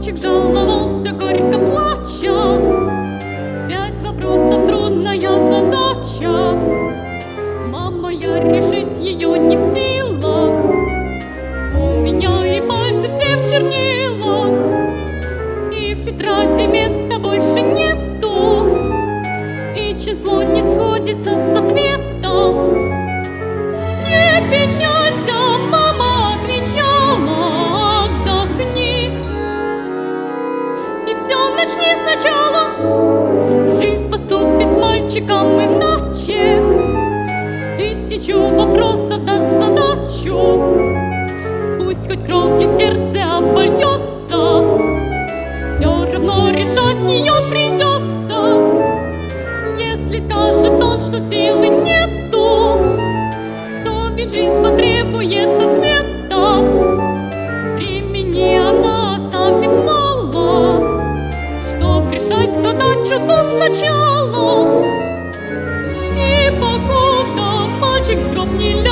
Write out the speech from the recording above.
Мальчик жаловался, горько плача: 5 вопросов, трудная задача. Мама, я решить ее не в силах, у меня и пальцы все в чернилах, и в тетради места больше нету, и число не сходится с ответом. Не печалься, мама отвечала, отдохни и все начни сначала. Жизнь поступит с мальчиком иначе, 1000 вопросов даст задачу. Пусть хоть кровью сердце обольется, все равно решать ее придется. Если скажет он, что силы нету, то ведь жизнь потребует ответа. Времени она оставит мало, чтоб решать задачу то сначала. И покуда мальчик в гроб не лёг,